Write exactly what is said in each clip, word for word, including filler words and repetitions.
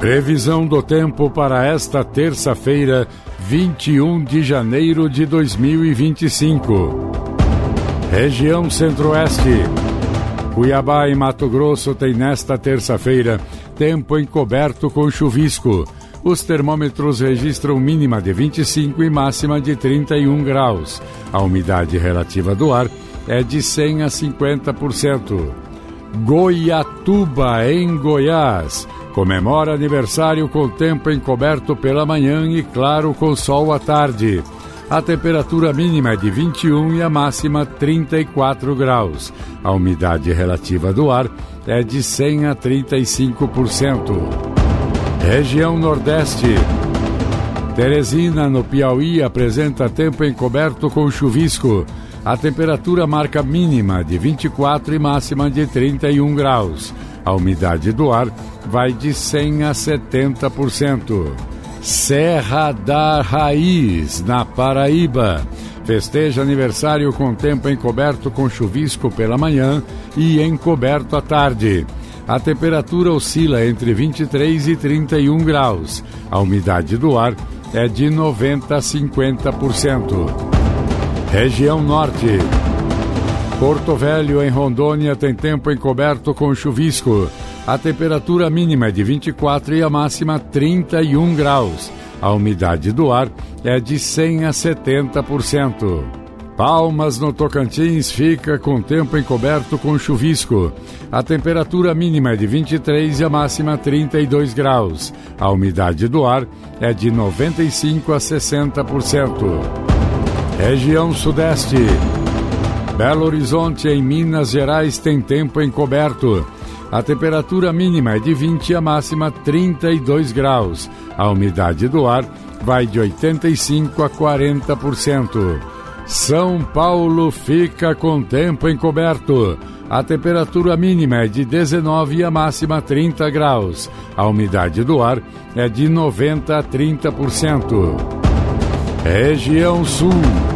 Previsão do tempo para esta terça-feira, vinte e um de janeiro de dois mil e vinte e cinco. Região Centro-Oeste. Cuiabá e Mato Grosso tem nesta terça-feira tempo encoberto com chuvisco. Os termômetros registram mínima de vinte e cinco e máxima de trinta e um graus. A umidade relativa do ar é de cem a cinquenta por cento. Goiatuba, em Goiás, comemora aniversário com tempo encoberto pela manhã e claro com sol à tarde. A temperatura mínima é de vinte e um e a máxima trinta e quatro graus. A umidade relativa do ar é de cem a trinta e cinco por cento. Região Nordeste. Teresina, no Piauí, apresenta tempo encoberto com chuvisco. A temperatura marca mínima de vinte e quatro e máxima de trinta e um graus. A umidade do ar vai de cem a setenta por cento. Serra da Raiz, na Paraíba. Festeja aniversário com tempo encoberto com chuvisco pela manhã e encoberto à tarde. A temperatura oscila entre vinte e três e trinta e um graus. A umidade do ar é de noventa a cinquenta por cento. Região Norte. Porto Velho, em Rondônia, tem tempo encoberto com chuvisco. A temperatura mínima é de vinte e quatro e a máxima trinta e um graus. A umidade do ar é de cem a setenta por cento. Palmas, no Tocantins, fica com tempo encoberto com chuvisco. A temperatura mínima é de vinte e três e a máxima trinta e dois graus. A umidade do ar é de noventa e cinco a sessenta por cento. Região Sudeste. Belo Horizonte, em Minas Gerais, tem tempo encoberto. A temperatura mínima é de vinte e a máxima trinta e dois graus. A umidade do ar vai de oitenta e cinco a quarenta por cento. São Paulo fica com tempo encoberto. A temperatura mínima é de dezenove e a máxima trinta graus. A umidade do ar é de noventa a trinta por cento. Região Sul.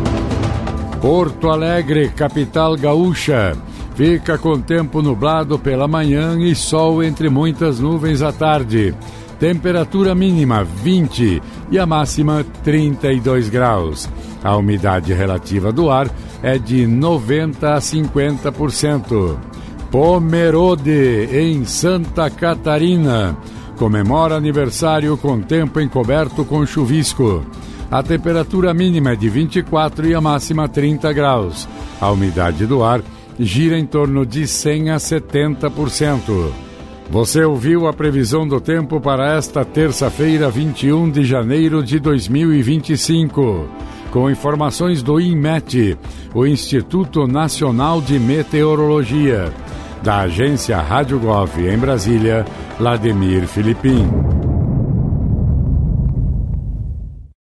Porto Alegre, capital gaúcha, fica com tempo nublado pela manhã e sol entre muitas nuvens à tarde. Temperatura mínima vinte e a máxima trinta e dois graus. A umidade relativa do ar é de noventa a cinquenta por cento. Pomerode, em Santa Catarina, comemora aniversário com tempo encoberto com chuvisco. A temperatura mínima é de vinte e quatro e a máxima trinta graus. A umidade do ar gira em torno de cem a setenta por cento. Você ouviu a previsão do tempo para esta terça-feira, vinte e um de janeiro de dois mil e vinte e cinco. Com informações do INMET, o Instituto Nacional de Meteorologia. Da agência Rádio Gov em Brasília, Vladimir Filipim.